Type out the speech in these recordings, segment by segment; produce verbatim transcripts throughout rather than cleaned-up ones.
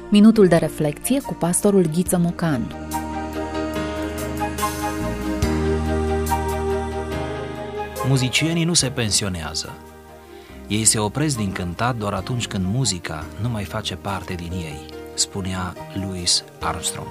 Minutul de reflecție cu pastorul Ghiță Mocan. Muzicienii nu se pensionează. Ei se opresc din cântat doar atunci când muzica nu mai face parte din ei, spunea Louis Armstrong.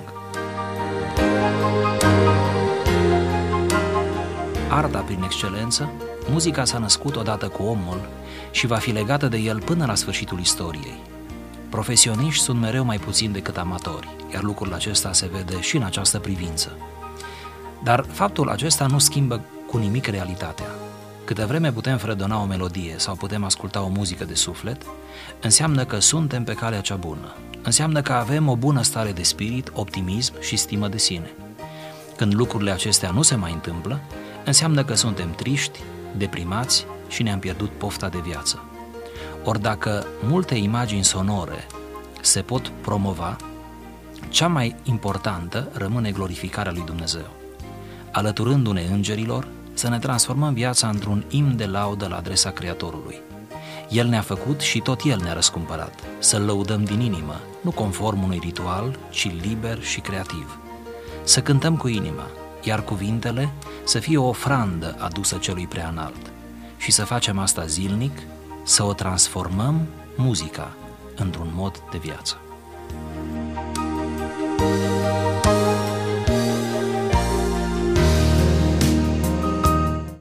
Arta prin excelență, muzica s-a născut odată cu omul și va fi legată de el până la sfârșitul istoriei. Profesioniști sunt mereu mai puțini decât amatori, iar lucrul acesta se vede și în această privință. Dar faptul acesta nu schimbă cu nimic realitatea. Câtă vreme putem fredona o melodie sau putem asculta o muzică de suflet, înseamnă că suntem pe calea cea bună. Înseamnă că avem o bună stare de spirit, optimism și stimă de sine. Când lucrurile acestea nu se mai întâmplă, înseamnă că suntem triști, deprimați și ne-am pierdut pofta de viață. Ori dacă multe imagini sonore se pot promova, cea mai importantă rămâne glorificarea lui Dumnezeu. Alăturându-ne îngerilor, să ne transformăm viața într-un imn de laudă la adresa Creatorului. El ne-a făcut și tot El ne-a răscumpărat. Să-L lăudăm din inimă, nu conform unui ritual, ci liber și creativ. Să cântăm cu inima, iar cuvintele să fie o ofrandă adusă Celui Preanalt. Și să facem asta zilnic, să o transformăm, muzica, într-un mod de viață.